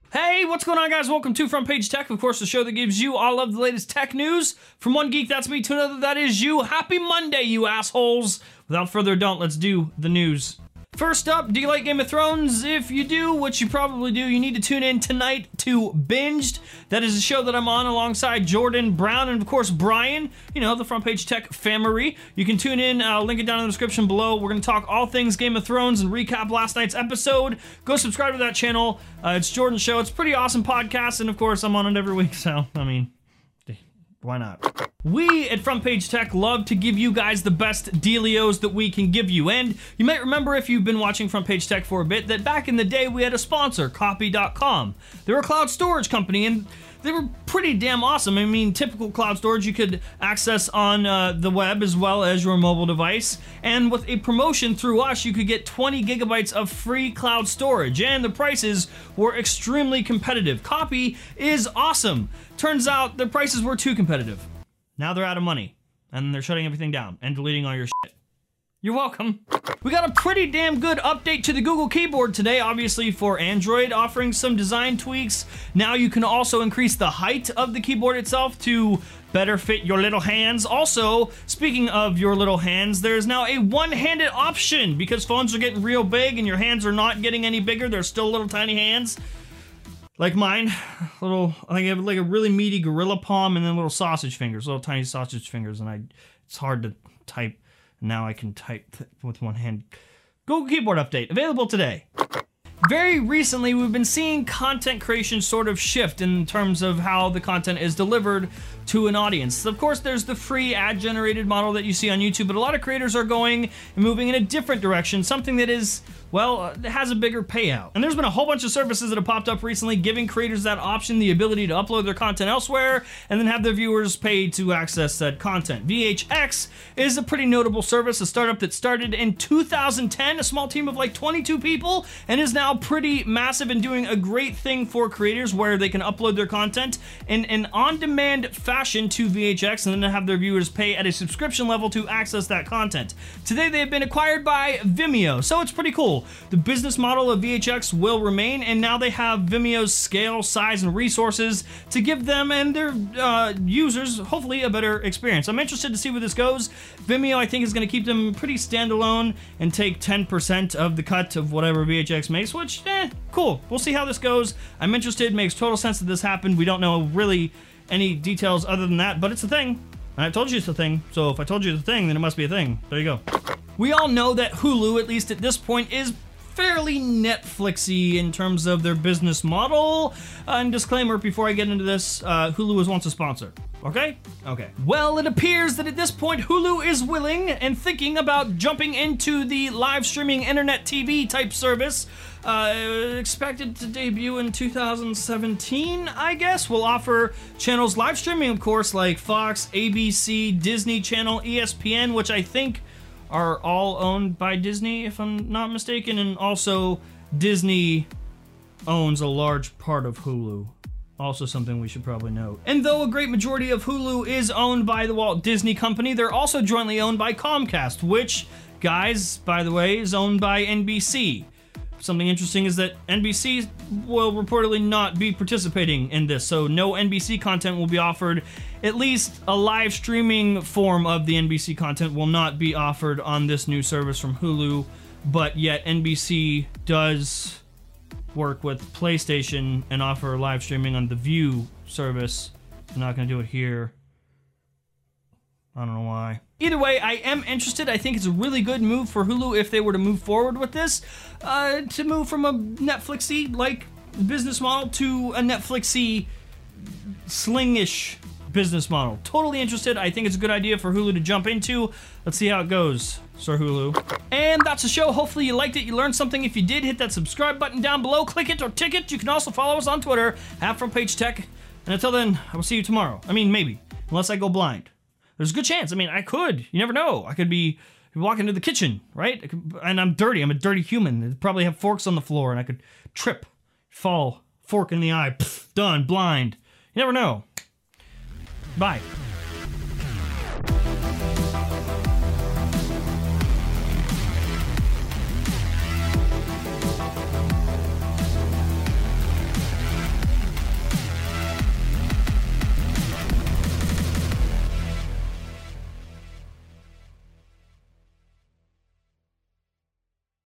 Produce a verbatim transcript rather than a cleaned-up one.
Hey, what's going on, guys? Welcome to Front Page Tech, of course, the show that gives you all of the latest tech news. From one geek, that's me, to another, that is you. Happy Monday, you assholes. Without further ado, let's do the news. First up, do you like Game of Thrones? If you do, which you probably do, you need to tune in tonight to Binged. That is a show that I'm on alongside Jordan Brown and, of course, Brian, you know, the Front Page Tech family. You can tune in, I'll link it down in the description below. We're going to talk all things Game of Thrones and recap last night's episode. Go subscribe to that channel. Uh, it's Jordan's show. It's a pretty awesome podcast, and, of course, I'm on it every week, so, I mean, why not? We at Front Page Tech love to give you guys the best dealios that we can give you. And you might remember, if you've been watching Front Page Tech for a bit, that back in the day we had a sponsor, Copy dot com. They're a cloud storage company, and they were pretty damn awesome. I mean, typical cloud storage you could access on uh, the web as well as your mobile device. And with a promotion through us, you could get twenty gigabytes of free cloud storage. And the prices were extremely competitive. Copy is awesome. Turns out their prices were too competitive. Now they're out of money. And they're shutting everything down and deleting all your shit. You're welcome. We got a pretty damn good update to the Google keyboard today, obviously for Android, offering some design tweaks. Now you can also increase the height of the keyboard itself to better fit your little hands. Also, speaking of your little hands, there's now a one-handed option because phones are getting real big and your hands are not getting any bigger. They're still little tiny hands. Like mine, little, I think I have like a really meaty gorilla palm and then little sausage fingers, little tiny sausage fingers, and I, it's hard to type. Now I can type with one hand. Google Keyboard update, available today. Very recently, we've been seeing content creation sort of shift in terms of how the content is delivered to an audience. Of course, there's the free ad-generated model that you see on YouTube, but a lot of creators are going and moving in a different direction, something that is, well, has a bigger payout. And there's been a whole bunch of services that have popped up recently giving creators that option, the ability to upload their content elsewhere and then have their viewers pay to access that content. V H X is a pretty notable service, a startup that started in two thousand ten, a small team of like twenty-two people, and is now pretty massive and doing a great thing for creators where they can upload their content in an on-demand fashion to V H X and then have their viewers pay at a subscription level to access that content. Today they have been acquired by Vimeo, so it's pretty cool. The business model of V H X will remain, and now they have Vimeo's scale, size, and resources to give them and their uh, users, hopefully, a better experience. I'm interested to see where this goes. Vimeo, I think, is going to keep them pretty standalone and take ten percent of the cut of whatever V H X makes, which, eh, cool. We'll see how this goes. I'm interested. Makes total sense that this happened. We don't know really any details other than that, but it's a thing. And I told you it's a thing, so if I told you it's a thing, then it must be a thing. There you go. We all know that Hulu, at least at this point, is fairly Netflixy in terms of their business model. Uh, and disclaimer before I get into this, uh, Hulu is once a sponsor. Okay? Okay. Well, it appears that at this point Hulu is willing and thinking about jumping into the live streaming internet T V type service. Uh, expected to debut in two thousand seventeen, I guess. Will offer channels live streaming, of course, like Fox, A B C, Disney Channel, E S P N, which I think are all owned by Disney, if I'm not mistaken, and also Disney owns a large part of Hulu. Also something we should probably note. And though a great majority of Hulu is owned by the Walt Disney Company, they're also jointly owned by Comcast, which, guys, by the way, is owned by N B C. Something interesting is that N B C will reportedly not be participating in this, so no N B C content will be offered. At least a live streaming form of the N B C content will not be offered on this new service from Hulu, but yet N B C does work with PlayStation and offer live streaming on the View service. I'm not going to do it here. I don't know why. Either way, I am interested. I think it's a really good move for Hulu if they were to move forward with this. Uh, to move from a Netflixy like business model to a Netflixy Sling-ish business model. Totally interested. I think it's a good idea for Hulu to jump into. Let's see how it goes, Sir Hulu. And that's the show. Hopefully you liked it. You learned something. If you did, hit that subscribe button down below. Click it or tick it. You can also follow us on Twitter at Front Page Tech. And until then, I will see you tomorrow. I mean, maybe. Unless I go blind. There's a good chance. I mean, I could. You never know. I could be walking into the kitchen, right? I could, and I'm dirty. I'm a dirty human. They'd probably have forks on the floor, and I could trip, fall, fork in the eye, pff, done, blind. You never know. Bye.